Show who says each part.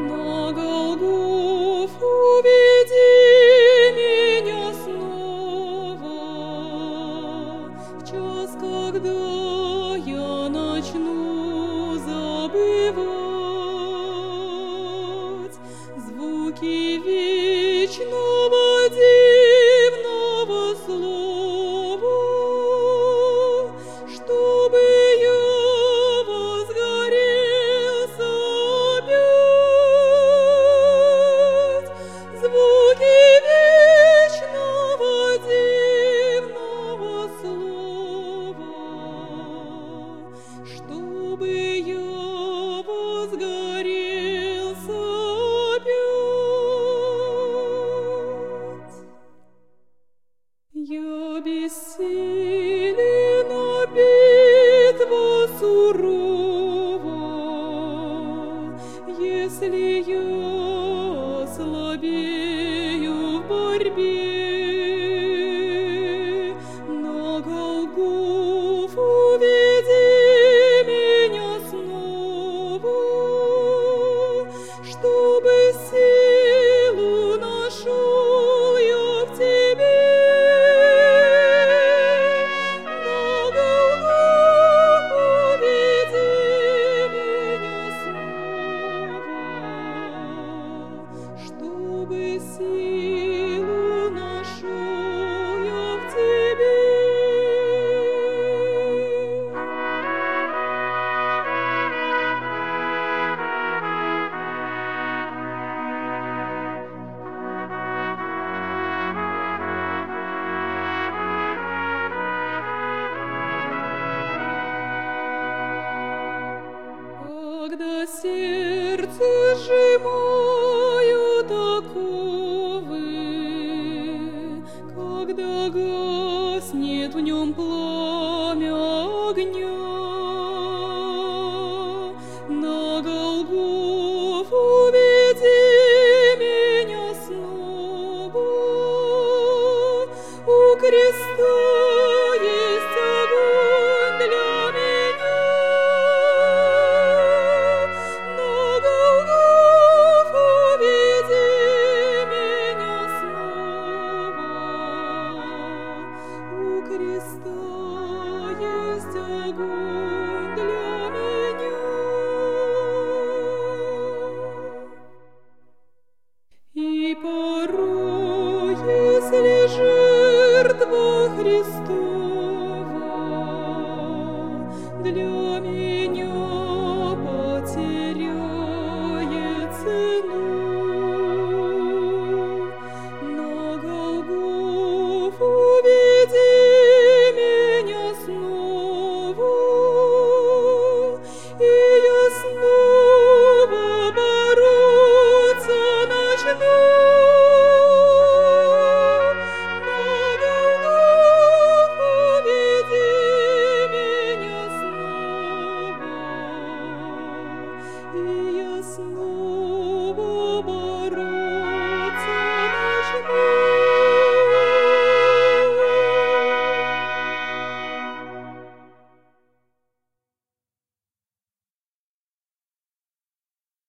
Speaker 1: На Голгофу веди меня снова, в час, когда я начну забывать звуки вечного дивного слова, чтобы я возгорелся опять. Звуки вечного дивного слова, чтобы я возгорелся опять. Я бессилен, а битва сурова, если я ослабею в борьбе. На Голгофу веди меня снова, чтобы силу нашел я в тебе. На Голгофу веди меня снова, чтобы силу нашел я в тебе. Когда сердце сжимают оковы, когда гаснет в нем пламя огня, на Голгофу веди меня снова. У креста есть огонь для меня. На Голгофу веди меня снова. У креста есть огонь для меня. И порой, если жертва Христова для меня потеряет цену, на Голгофу веди меня снова, и я снова бороться начну. На Голгофу веди меня снова, и я снова